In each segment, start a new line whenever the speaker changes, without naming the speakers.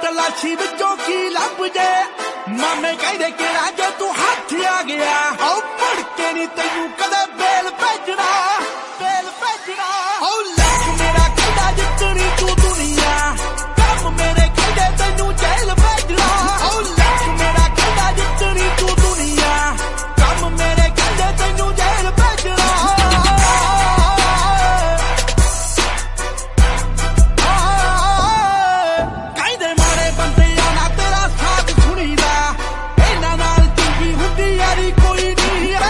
तलाशी विचों की लब जे मामे कहदे किहड़ा जे तू हथ आ गया ओ मुड़ के नी तैनू कदे बेल भेजना ओ लख मेरा कहदा जितनी तू दुनिया कम मेरे कहदे तैनू जेल भेजना ओ लख मेरा कहदा जितनी तू दुनिया कम मेरे कहदे तैनू जेल भेजना कहदे मारे बंदे आना तेरा साथ सुनीदा इन्हां नाल चंगी हुंदी यारी कोई नहीं है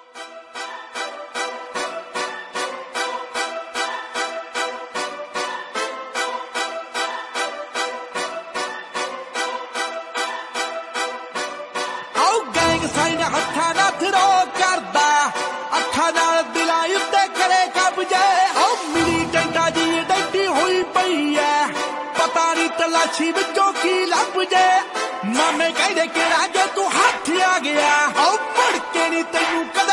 साइन हथा ना थरो करदा अखा नाल दिलां उत्ते करे कब्जे ओ मिली डंडा जी डंडी हुई पई है पता नहीं तलाशी विचों की लब जे मामे कहदे किहड़ा जे तू हथ आ गया ओ मुड़ के नी तैनू